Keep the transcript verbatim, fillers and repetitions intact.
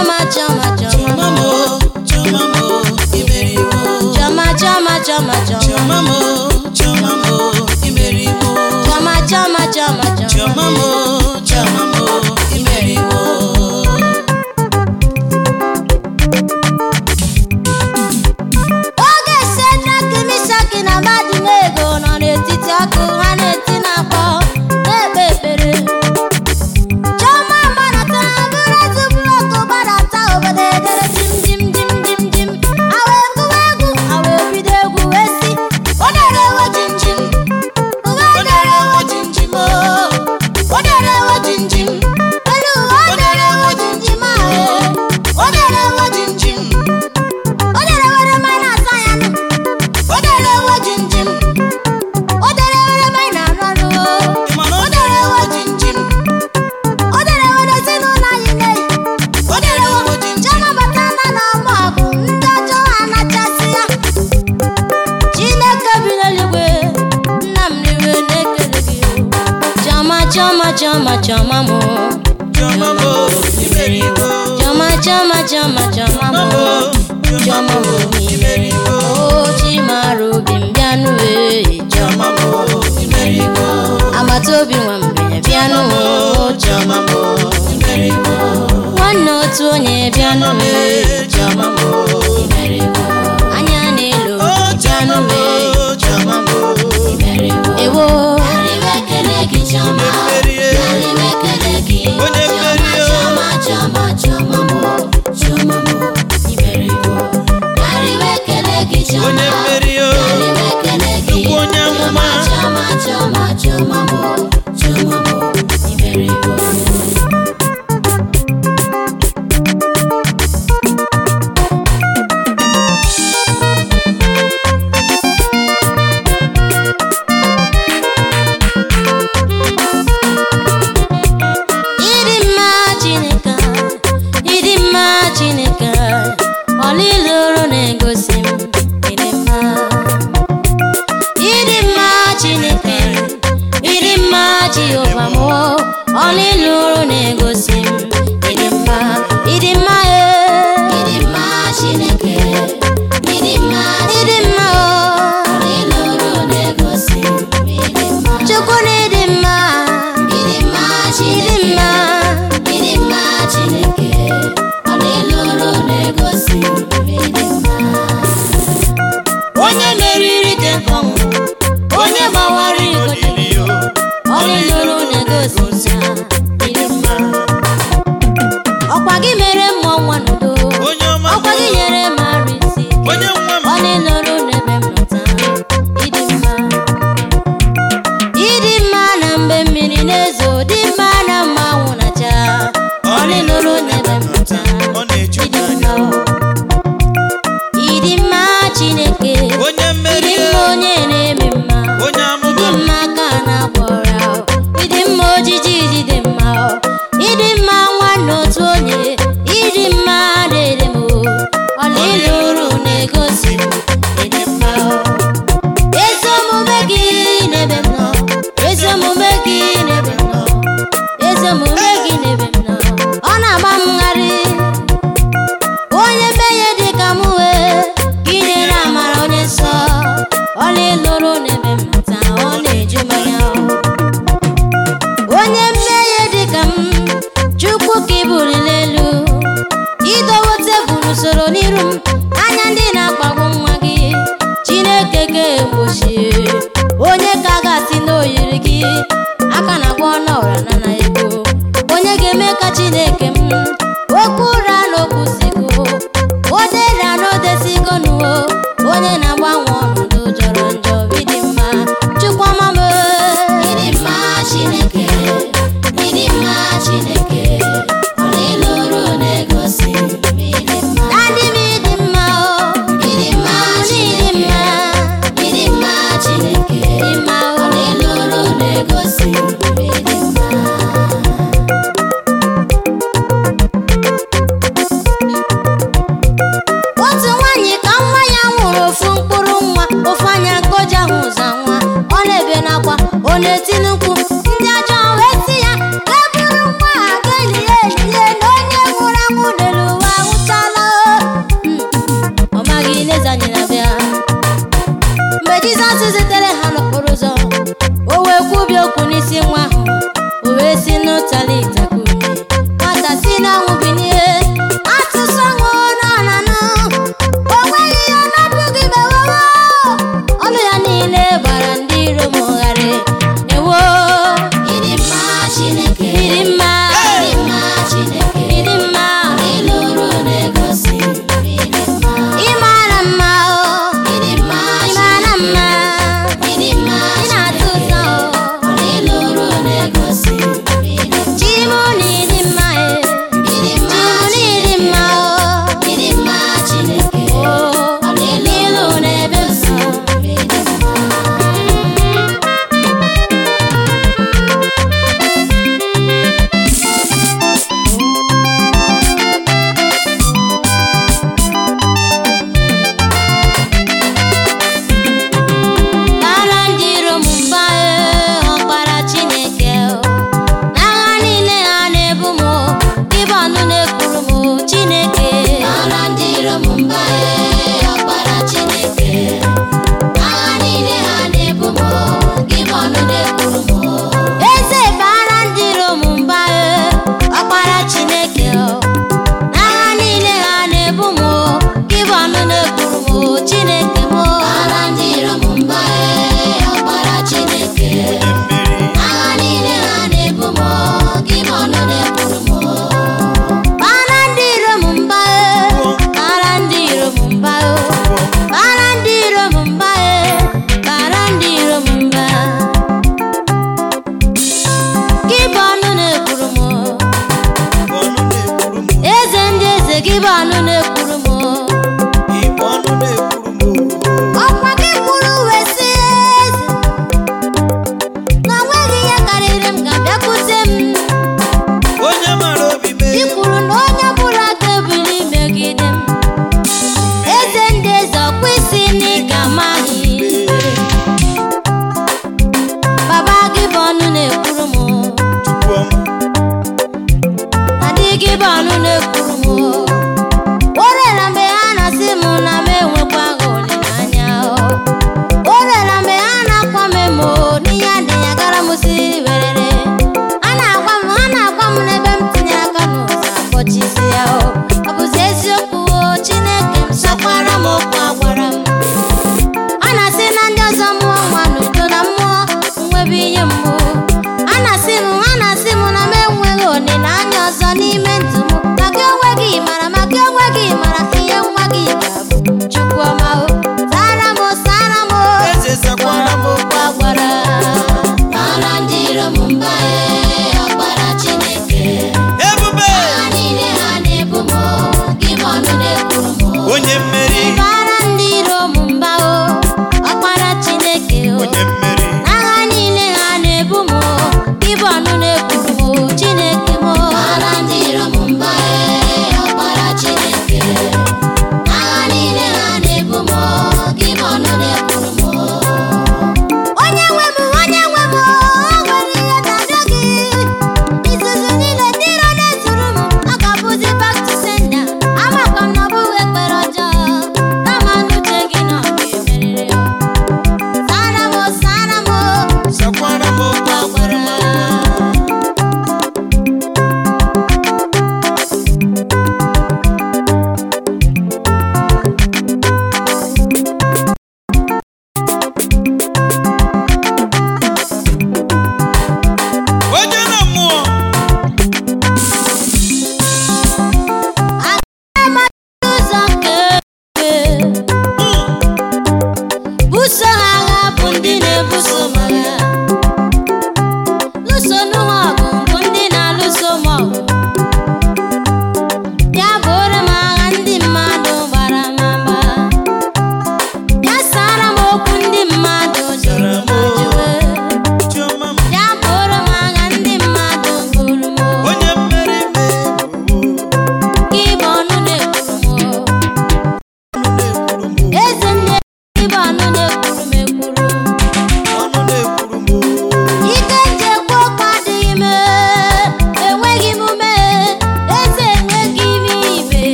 choma choma choma mo choma mo imeriwo choma choma choma choma mo choma mo imeriwo choma choma choma choma mo choma mo imeriwo. Oge Shadrach, Meshach na Abednego nọ n'etiti ọkụ ha na-eti na-akpọ na-ekpe ekpere. Chioma gbadatara bụrụ otu blọkụ gbadata obodo edere jim jim jim jim jim. Ha wee gụwa egwu, ha wee bido egwu wee sị o dere ewo jim jim. Uwe dere ewo jim jim o, o dere ewo jim jim. Elu uwe o dere ewo jim jim ahụ, o dere ewo jim jim. O dere were mmanya na-asa ya nụ, o dere ewo jim jim. O dere were mmanya na-arụ arụ o, o dere ewo jim jim. O dere were ezinụlọ anyị na-eyi, o dere ewo jim jim. Chioma batala n'ọgbọ ọgụ, ndị ọjọọ anachasị ya. Chineke bi n'eluigwe, nna m n'iwe na-ekele gị o. Chioma Chioma Chioma Chioma mo Chioma mo imeriwo Chioma Chioma Chioma Chioma mo Chioma mo imeriwo o Chimara obi m bịanụ e Chioma mo imeriwo agbata obi nwa m bịanụ o Chioma mo imeriwo nwanne otu onye bịanụ e Chioma mo imeriwo anya na-elo bịanụ e Chioma mo imeriwo ewo ekele gị Chioma ekele gị Chioma Chioma Chioma mo Chioma mo imeriwo ekele gị Chioma ekele gị Chioma Chioma Chioma Chioma mo Chioma mo imeriwo. Oliluru na-egosi m ịdị mma. Ịdị mma Chineke, ịdị mma Jehova m. Oliluru na-egosi m ịdị mma. Ịdị mma e. Ịdị mma Chineke, ịdị mma ịdị mma o. Oliluru na-egosi m ịdị mma. Chukwu na ịdị mma. Ịdị mma Chineke, ịdị mma. Ịdị mma Chineke, Oliluru na-egosi m. Onye meriri dị nkọnwụ, onye gbawara igodili, Oliluru na-egosi ya ịdị mma. Ọkwa gị mere mmụọ nwa n'udo, ọkwa gị nyere m arụ isi ike, Oliluru n'ebe m nọta ịdị mma. Ịdị mma na mgbe mmiri na-ezo, dị mma na mgbe anwụ na-acha, Oliluru n'ebe m nọta ịdị mma. Ịdị mma Chineke, ịdị mma onye na-eme mma, ịdị mma ka na-agwọ ọrịa, ịdị mma ojiji dị mma, ịdị mma nwanne otu onye, ịdị mma dịrị m. Oliluru na-egosi m ịdị mma. Ezi omume gị n'ebe m nọ, ezi omume gị n'ebe m nọ, ezi omume gị n'ebe m nọ, ọ na-agba m ngharị. Onye mmehie dị ka m wee gịnị na-amara onye nsọ, Oliluru n'ebe m nọta ọ na-eju m anya. Onye mmehie dị ka m, Chukwu ka ị buliri elu, idowe tebụl usoro n'iru m, anya ndị na-akpagbu nwa gị, Chineke ga-egbochi onye ka ga-asị n'oyiri gị, aka na-agba ọnụ ọra na na ego. Onye ga-eme ka Chineke m okwu ụra n'okwusigo, odera n'odesigo nuo, onye na-agbanwe ọnọdụ jọrọ njọ. Ịdị mma Chukwuma m, ịdị mma Chineke, ịdị mma Chineke, Oliluru na-egosi m ịdị mma. Daddy m ịdị mma o, ịdị mma Chineke, ịdị mma Chineke, ịdị mma Oliluru na-egosi m ịdị mma. anụ na-ekwu